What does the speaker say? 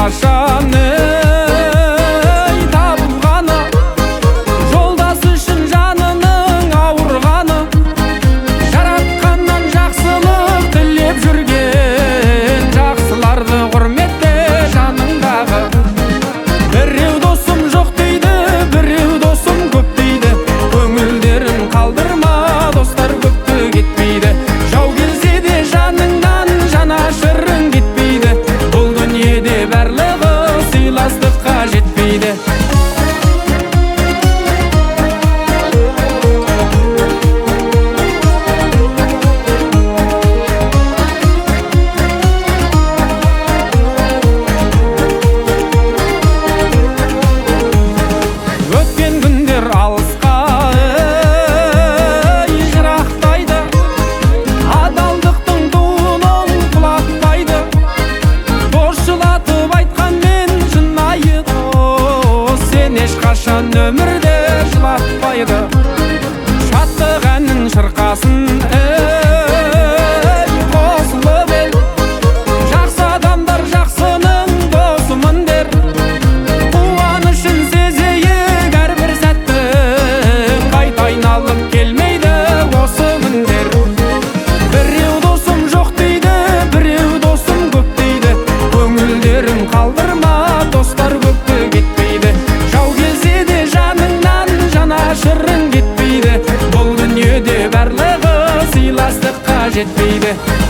қашан табылғаны, жолдас үшін жанының ауырғаны, жаратқаннан жақсылық тілеп жүрген жақсыларды құрметте жаныңдағы. Біреу досым жоқ дейді, біреу досым көп дейді, көңілдерін қалдырма, достар көпті кетпейді. Жау келсе де жаныңнан жанашырың кетпейді, бұл дүниеде барлығы сыйластыққа жетпейді. Өткен күндер алысқа жырақтайды, адалдықтың туын оң құлатпайды. Дос жылатып айтқанмен шынайы дос, сен ешқашан өмірде жылатпайды. Шаттық әнін шырқасын қосылып ел, жақсы адамдар жақсының досымын дер. Қуанышын сезейік әрбір сәтті, қайта айналып келмейді осы күндер. Біреу досым жоқ дейді, біреу досым көп дейді, көңілдерін қалдырма, достар көпті кетпейді. Жау келсе де жаныңнан жанашырың кетпейді, бұл дүниеде барлығы сыйластыққа жетпейді.